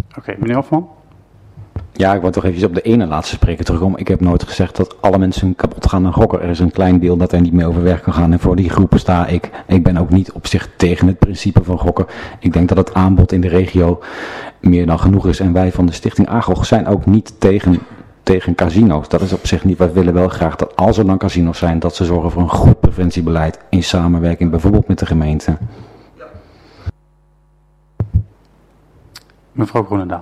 Oké, meneer Hofman. Ja, ik wil toch even op de ene laatste spreker terugkomen. Ik heb nooit gezegd dat alle mensen kapot gaan aan gokken. Er is een klein deel dat er niet mee overweg kan gaan. En voor die groepen sta ik. Ik ben ook niet op zich tegen het principe van gokken. Ik denk dat het aanbod in de regio meer dan genoeg is. En wij van de Stichting AGOG zijn ook niet tegen casino's. Dat is op zich niet. Wij willen wel graag dat als er dan casino's zijn, dat ze zorgen voor een goed preventiebeleid in samenwerking bijvoorbeeld met de gemeente. Mevrouw Groenendaal.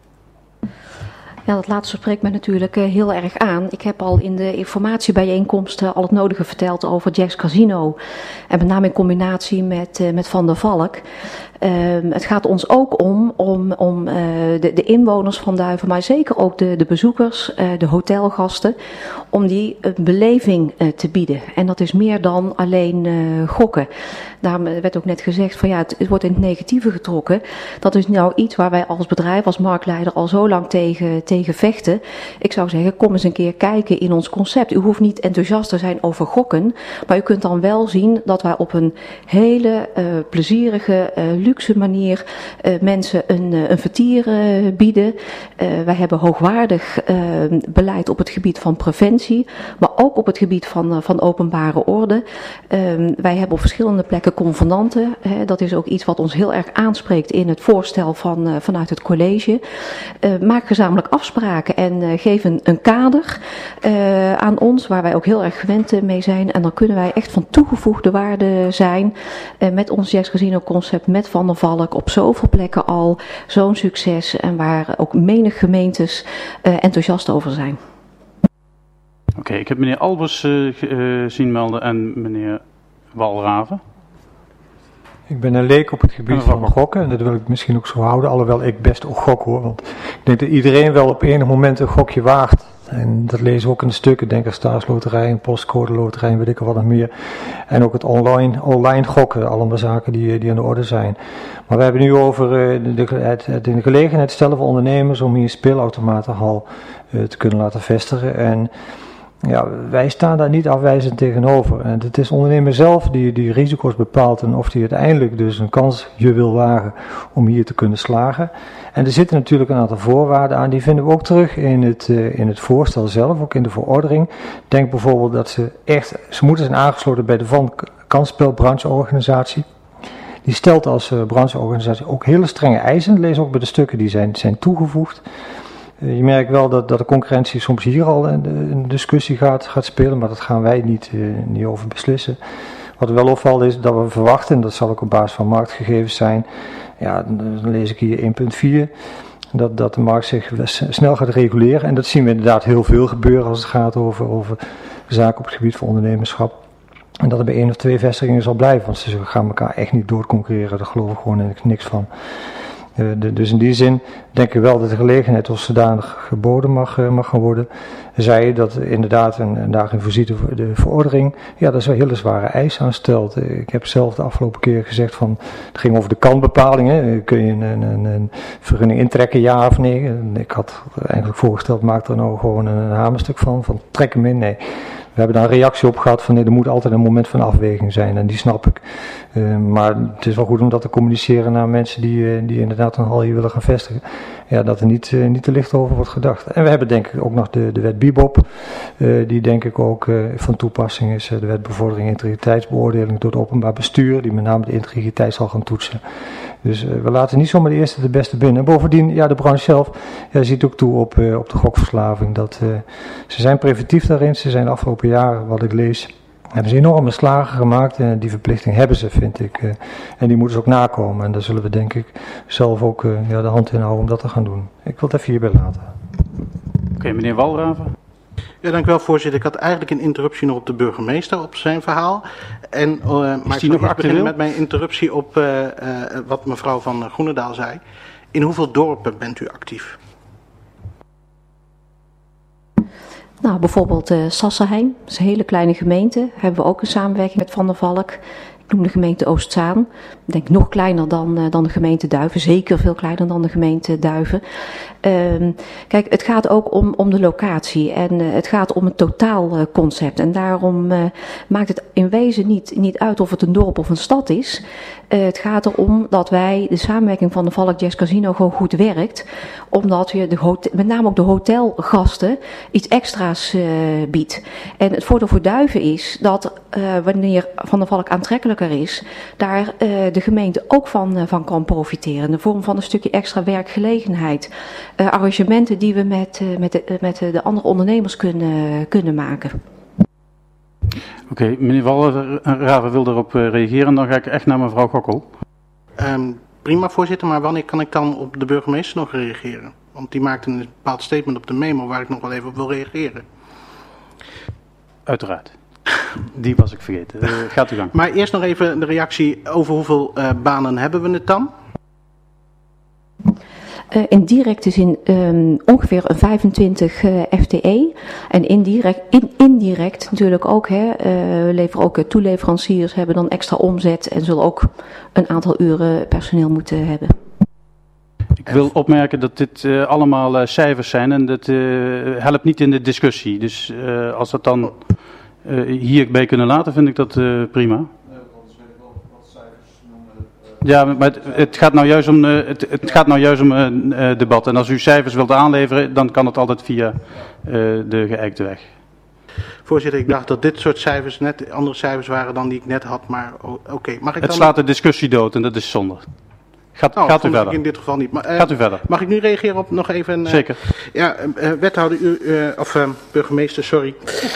Ja, dat laatste spreekt me natuurlijk heel erg aan. Ik heb al in de informatiebijeenkomsten al het nodige verteld over Jack's Casino. En met name in combinatie met Van der Valk. Het gaat ons ook om de inwoners van Duiven, maar zeker ook de bezoekers, de hotelgasten, om die een beleving te bieden. En dat is meer dan alleen gokken. Daarom werd ook net gezegd van ja, het wordt in het negatieve getrokken. Dat is nou iets waar wij als bedrijf, als marktleider al zo lang tegen vechten. Ik zou zeggen, kom eens een keer kijken in ons concept. U hoeft niet enthousiast te zijn over gokken, maar u kunt dan wel zien dat wij op een hele plezierige, luxe manier mensen een vertier bieden. Wij hebben hoogwaardig beleid op het gebied van preventie, maar ook op het gebied van openbare orde. Wij hebben op verschillende plekken convenanten. Dat is ook iets wat ons heel erg aanspreekt in het voorstel vanuit het college. Maak gezamenlijk afspraken en geef een kader aan ons, waar wij ook heel erg gewend mee zijn. En dan kunnen wij echt van toegevoegde waarde zijn met ons Jack's Casino concept, met Van der Valk, op zoveel plekken al zo'n succes en waar ook menig gemeentes enthousiast over zijn. Oké, ik heb meneer Albers zien melden en meneer Walraven. Ik ben een leek op het gebied van gokken en dat wil ik misschien ook zo houden, alhoewel ik best ook gok hoor. Want ik denk dat iedereen wel op enig moment een gokje waagt. En dat lezen we ook in de stukken, denk aan staatsloterij, postcode loterij en weet ik er wat nog meer. En ook het online gokken, allemaal zaken die aan de orde zijn. Maar we hebben nu over het in de gelegenheid stellen voor ondernemers om hier een speelautomatenhal te kunnen laten vestigen. En ja, wij staan daar niet afwijzend tegenover. En het is ondernemer zelf die risico's bepaalt en of die uiteindelijk dus een kansje wil wagen om hier te kunnen slagen. En er zitten natuurlijk een aantal voorwaarden aan, die vinden we ook terug in het voorstel zelf, ook in de verordening. Denk bijvoorbeeld dat ze moeten zijn aangesloten bij de Van Kansspelbrancheorganisatie. Die stelt als brancheorganisatie ook hele strenge eisen, lees ook bij de stukken die zijn toegevoegd. Je merkt wel dat de concurrentie soms hier al een discussie gaat spelen, maar dat gaan wij niet over beslissen. Wat wel opvalt is dat we verwachten, en dat zal ook op basis van marktgegevens zijn, ja, dan lees ik hier 1.4, dat de markt zich snel gaat reguleren. En dat zien we inderdaad heel veel gebeuren als het gaat over zaken op het gebied van ondernemerschap. En dat er bij 1 of 2 vestigingen zal blijven, want ze gaan elkaar echt niet doorconcurreren, daar geloof ik gewoon niks van. Dus in die zin denk ik wel dat de gelegenheid als zodanig geboden mag gaan worden. Zei je dat inderdaad, en daarin voorziet de verordening, ja, dat is wel hele zware eisen aan stelt. Ik heb zelf de afgelopen keer gezegd van, het ging over de kanbepalingen. Kun je een vergunning intrekken, ja of nee? En ik had eigenlijk voorgesteld, maak er nou gewoon een hamerstuk van trek hem in, nee. We hebben daar een reactie op gehad van nee, er moet altijd een moment van afweging zijn en die snap ik. Maar het is wel goed om dat te communiceren naar mensen die inderdaad een hal hier willen gaan vestigen. Ja, dat er niet te licht over wordt gedacht. En we hebben denk ik ook nog de wet BIBOP, die denk ik ook van toepassing is. De wet bevordering integriteitsbeoordeling door het openbaar bestuur, die met name de integriteit zal gaan toetsen. Dus we laten niet zomaar de eerste de beste binnen. En bovendien, ja, de branche zelf ziet ook toe op de gokverslaving. Ze zijn preventief daarin, ze zijn de afgelopen jaren, wat ik lees, hebben ze enorme slagen gemaakt en die verplichting hebben ze, vind ik. En die moeten ze ook nakomen. En daar zullen we denk ik zelf ook de hand in houden om dat te gaan doen. Ik wil het even hierbij laten. Oké, meneer Walraven. Ja, dank u wel, voorzitter. Ik had eigenlijk een interruptie nog op de burgemeester op zijn verhaal. Maar ik zal beginnen met mijn interruptie op wat mevrouw van Groenendaal zei. In hoeveel dorpen bent u actief? Nou, bijvoorbeeld Sassenheim, dat is een hele kleine gemeente. Hebben we ook een samenwerking met Van der Valk. noem de gemeente Oostzaan. Ik denk nog kleiner dan de gemeente Duiven. Zeker veel kleiner dan de gemeente Duiven. Kijk, het gaat ook om de locatie. En het gaat om het totaalconcept. En daarom maakt het in wezen niet uit of het een dorp of een stad is. Het gaat erom dat wij de samenwerking van de Valk Jazz Casino gewoon goed werkt. Omdat je met name ook de hotelgasten iets extra's biedt. En het voordeel voor Duiven is dat wanneer Van der Valk aantrekkelijker is, daar de gemeente ook van kan profiteren. In de vorm van een stukje extra werkgelegenheid. Arrangementen die we met de andere ondernemers kunnen maken. Oké, meneer Walraven wil erop reageren. Dan ga ik echt naar mevrouw Gokkel. Prima, voorzitter, maar wanneer kan ik dan op de burgemeester nog reageren? Want die maakte een bepaald statement op de memo waar ik nog wel even op wil reageren. Uiteraard. Die was ik vergeten. Gaat u gang. Maar eerst nog even de reactie over hoeveel banen hebben we het dan? In direct is ongeveer een 25 FTE. En indirect natuurlijk ook. We leveren ook toeleveranciers, hebben dan extra omzet en zullen ook een aantal uren personeel moeten hebben. Ik wil opmerken dat dit allemaal cijfers zijn en dat helpt niet in de discussie. Dus als dat dan hierbij kunnen laten, vind ik dat prima. Ja, maar het gaat nou juist om debat. En als u cijfers wilt aanleveren, dan kan het altijd via de geëikte weg. Voorzitter, ik dacht dat dit soort cijfers net andere cijfers waren dan die ik net had, maar oké. Het slaat de discussie dood en dat is zonde. Gaat u verder. In dit geval niet. Maar, gaat u verder. Mag ik nu reageren op nog even... Zeker. Ja, wethouder, burgemeester, sorry.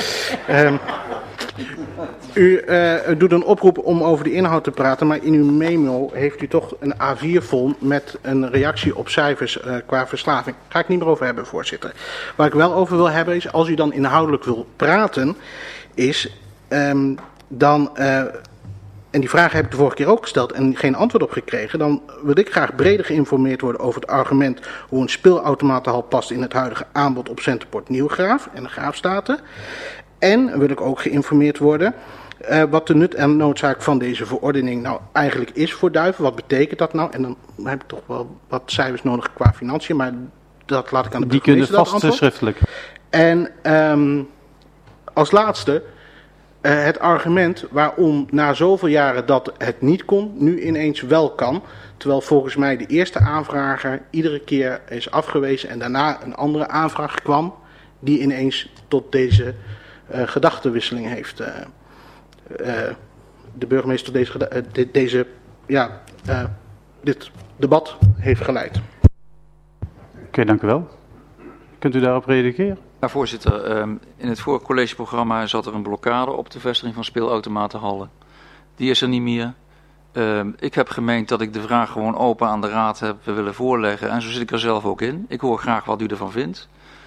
U doet een oproep om over de inhoud te praten, maar in uw memo heeft u toch een A4 vol met een reactie op cijfers qua verslaving. Daar ga ik niet meer over hebben, voorzitter. Waar ik wel over wil hebben is, als u dan inhoudelijk wil praten, is dan... En die vraag heb ik de vorige keer ook gesteld en geen antwoord op gekregen. Dan wil ik graag breder geïnformeerd worden over het argument hoe een speelautomatenhal past in het huidige aanbod op Centerport Nieuwgraaf en de Graafstaten. En wil ik ook geïnformeerd worden wat de nut en noodzaak van deze verordening nou eigenlijk is voor Duiven. Wat betekent dat nou? En dan heb ik toch wel wat cijfers nodig qua financiën, maar dat laat ik aan de burgemeester die kunnen vast schriftelijk. En als laatste... het argument waarom na zoveel jaren dat het niet kon, nu ineens wel kan. Terwijl volgens mij de eerste aanvrager iedere keer is afgewezen en daarna een andere aanvraag kwam. Die ineens tot deze gedachtenwisseling heeft. De burgemeester dit debat heeft geleid. Oké, dank u wel. Kunt u daarop reageren? Ja, voorzitter. In het vorige collegeprogramma zat er een blokkade op de vestiging van speelautomatenhallen. Die is er niet meer. Ik heb gemeend dat ik de vraag gewoon open aan de raad heb willen voorleggen. En zo zit ik er zelf ook in. Ik hoor graag wat u ervan vindt.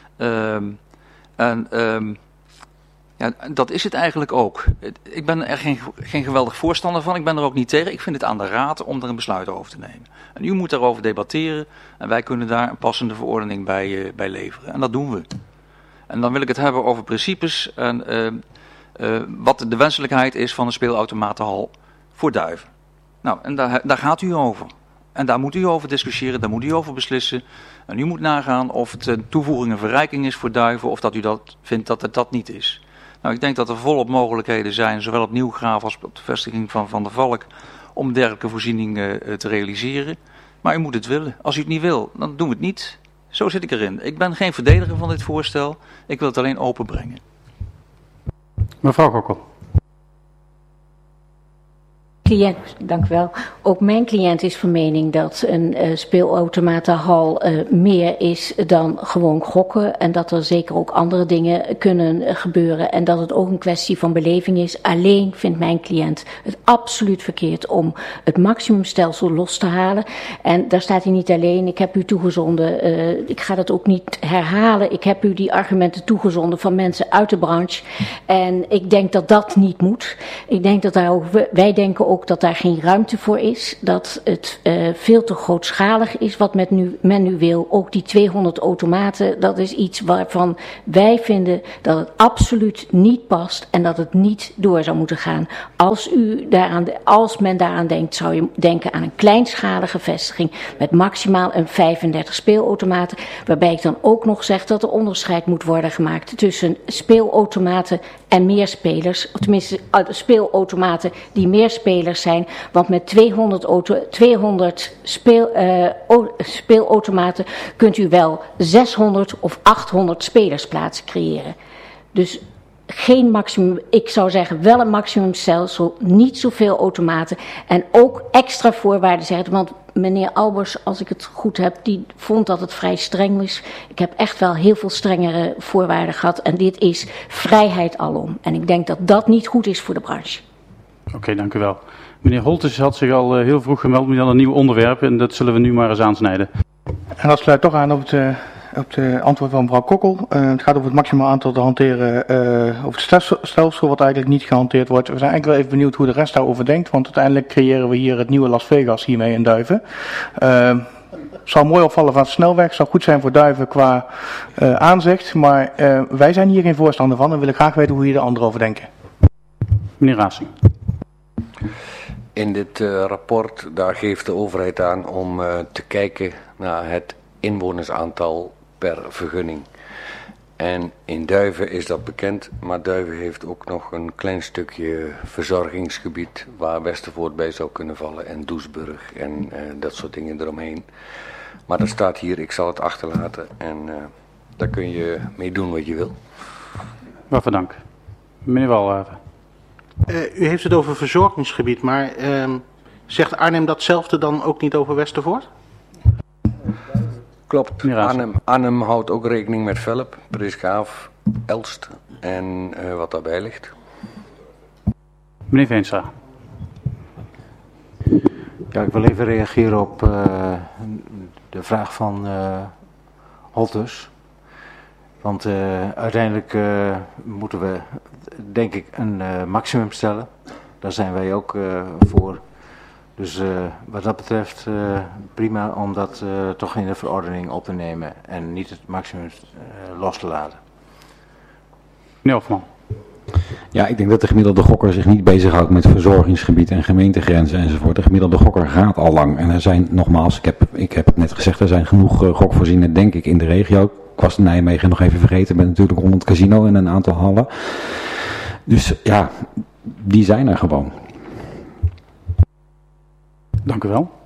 Ja, dat is het eigenlijk ook. Ik ben er geen geweldig voorstander van. Ik ben er ook niet tegen. Ik vind het aan de raad om er een besluit over te nemen. En u moet daarover debatteren. En wij kunnen daar een passende verordening bij leveren. En dat doen we. En dan wil ik het hebben over principes en wat de wenselijkheid is van een speelautomatenhal voor Duiven. Nou, en daar gaat u over. En daar moet u over discussiëren, daar moet u over beslissen. En u moet nagaan of het een toevoeging, een verrijking is voor Duiven of dat u dat vindt dat het dat niet is. Nou, ik denk dat er volop mogelijkheden zijn, zowel op Nieuwgraaf als op de vestiging van de Valk, om dergelijke voorzieningen te realiseren. Maar u moet het willen. Als u het niet wil, dan doen we het niet. Zo zit ik erin. Ik ben geen verdediger van dit voorstel. Ik wil het alleen openbrengen. Mevrouw Gokkel. Cliënt, dank u wel. Ook mijn cliënt is van mening dat een speelautomatenhal meer is dan gewoon gokken. En dat er zeker ook andere dingen kunnen gebeuren. En dat het ook een kwestie van beleving is. Alleen vindt mijn cliënt het absoluut verkeerd om het maximumstelsel los te halen. En daar staat hij niet alleen. Ik heb u toegezonden, ik ga dat ook niet herhalen. Ik heb u die argumenten toegezonden van mensen uit de branche. En ik denk dat dat niet moet. Ik denk dat daar ook, wij denken ook ook dat daar geen ruimte voor is. Dat het veel te grootschalig is wat men nu wil. Ook die 200 automaten, dat is iets waarvan wij vinden dat het absoluut niet past en dat het niet door zou moeten gaan. Als men daaraan denkt, zou je denken aan een kleinschalige vestiging met maximaal een 35 speelautomaten. Waarbij ik dan ook nog zeg dat er onderscheid moet worden gemaakt tussen speelautomaten en meerspelers. Of tenminste speelautomaten die meerspelers zijn. Want met 200 speelautomaten kunt u wel 600 of 800 spelersplaatsen creëren. Dus geen maximum, ik zou zeggen wel een maximumstelsel, niet zoveel automaten en ook extra voorwaarden zeggen. Want meneer Albers, als ik het goed heb, die vond dat het vrij streng was. Ik heb echt wel heel veel strengere voorwaarden gehad en dit is vrijheid alom. En ik denk dat dat niet goed is voor de branche. Oké, dank u wel. Meneer Holtes had zich al heel vroeg gemeld met een nieuw onderwerp en dat zullen we nu maar eens aansnijden. En dat sluit toch aan op het antwoord van mevrouw Kokkel. Het gaat over het maximaal aantal te hanteren, over het stelsel wat eigenlijk niet gehanteerd wordt. We zijn eigenlijk wel even benieuwd hoe de rest daarover denkt, want uiteindelijk creëren we hier het nieuwe Las Vegas hiermee in Duiven. Zal mooi opvallen van de snelweg, zal goed zijn voor Duiven qua aanzicht, maar wij zijn hier geen voorstander van en willen graag weten hoe hier de anderen over denken. Meneer Racing. In dit rapport, daar geeft de overheid aan om te kijken naar het inwonersaantal per vergunning. En in Duiven is dat bekend, maar Duiven heeft ook nog een klein stukje verzorgingsgebied waar Westervoort bij zou kunnen vallen en Doesburg en dat soort dingen eromheen. Maar dat staat hier, ik zal het achterlaten en daar kun je mee doen wat je wil. Waarvoor dank. Meneer Walraven. U heeft het over verzorgingsgebied, maar zegt Arnhem datzelfde dan ook niet over Westervoort? Klopt, Arnhem houdt ook rekening met Velp, Prisgaaf, Elst en wat daarbij ligt. Meneer Veenstra. Ja, ik wil even reageren op de vraag van Holtes. Want uiteindelijk moeten we, denk ik, een maximum stellen. Daar zijn wij ook voor. Dus wat dat betreft prima om dat toch in de verordening op te nemen en niet het maximum los te laten. Meneer Hofman. Ja, ik denk dat de gemiddelde gokker zich niet bezighoudt met verzorgingsgebied en gemeentegrenzen enzovoort. De gemiddelde gokker gaat al lang. En er zijn, nogmaals, ik heb het net gezegd, er zijn genoeg gokvoorzienen, denk ik, in de regio. Ik was Nijmegen nog even vergeten, ben natuurlijk rond het casino en een aantal hallen. Dus ja, die zijn er gewoon. Dank u wel.